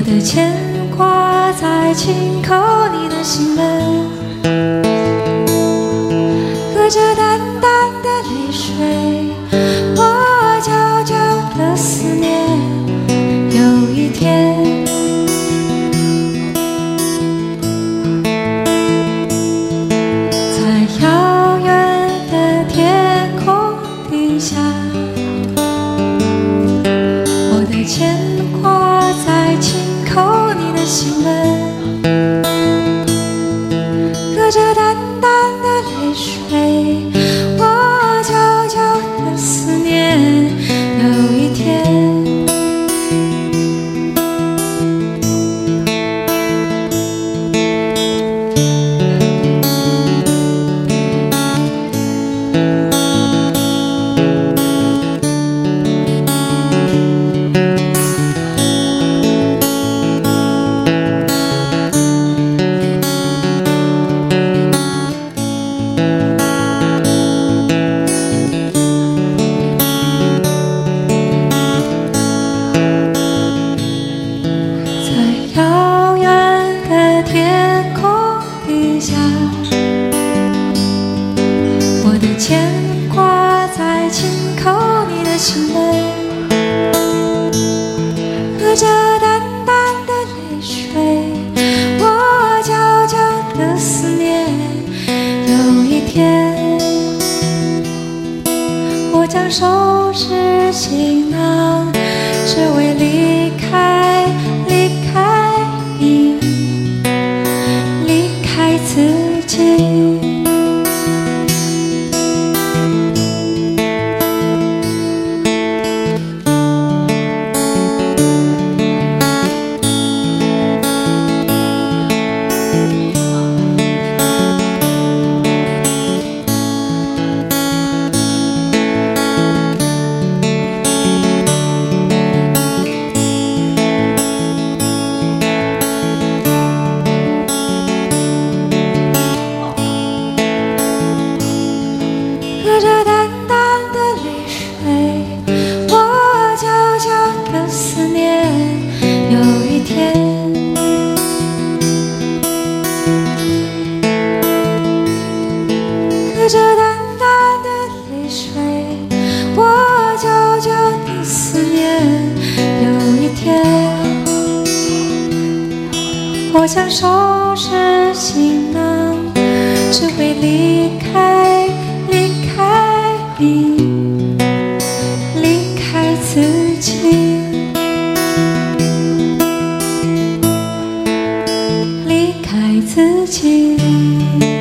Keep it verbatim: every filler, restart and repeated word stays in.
的牵挂在轻叩你的心门，隔着淡淡的泪水，我久久的思念。有一天，在遥远的天空底下，我的牵挂在轻叩你的心门，隔着淡淡的泪水，我久久的思念。有一天，我的牵挂在轻叩你的心门，隔着淡淡的泪水，我久久的思念。有一天，我将收拾行囊，只为离开，离开你，离开自己。隔着淡淡的泪水，我久久的思念。有一天，隔着淡淡的泪水，我久久的思念。有一天，我将收拾行囊，只为离开，离开你，离开自己，离开自己。